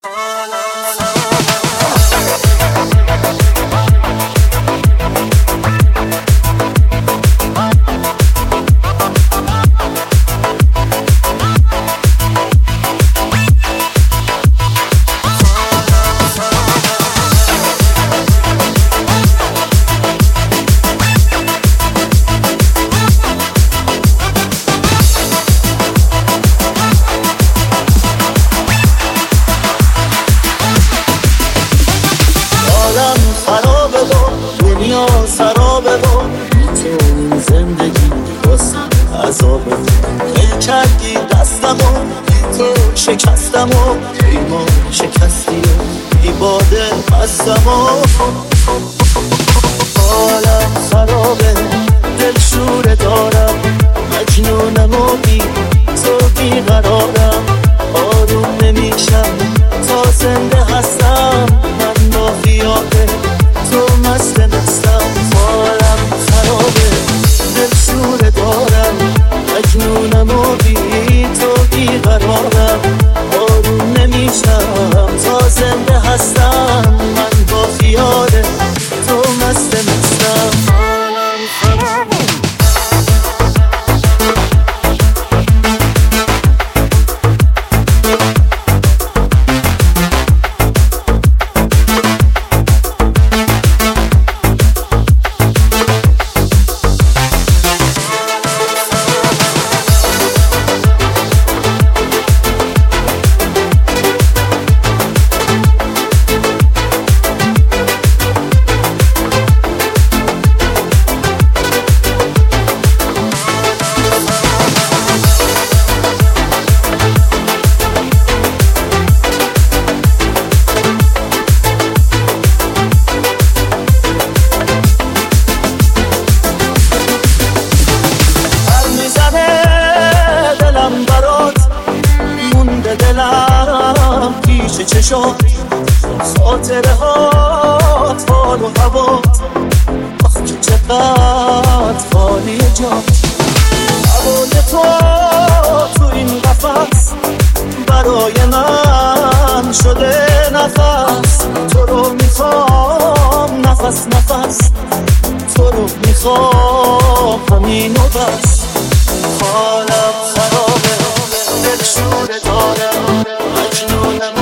دنیا سرابه و تو این زندگی بس عذابه. ول کردی دستمو تو شکستمو، پیمان شکستی و بیباده بستمو. حالم خرابه دل شوره دارم، مجنونم و بی تو بیقرارم. آروم نمیشم تا زنده هستم، من با خیاله تو مستم. حالم خرابه دل شوره دارم، مجنونم و بی تو بیقرارم. آروم نمیشم تا زنده هستم، من با خیاله تو مستم. حالم خرابه دلم پیش چشات، خاطره هات حال و هوات. آخ که چقدر خالی جات، هوای تو این قفس برای من شده نفس. تو رو میخوام نفس نفس، تو رو میخوام همین و بس. حالم خرابه دل شوره دارم، مجنونم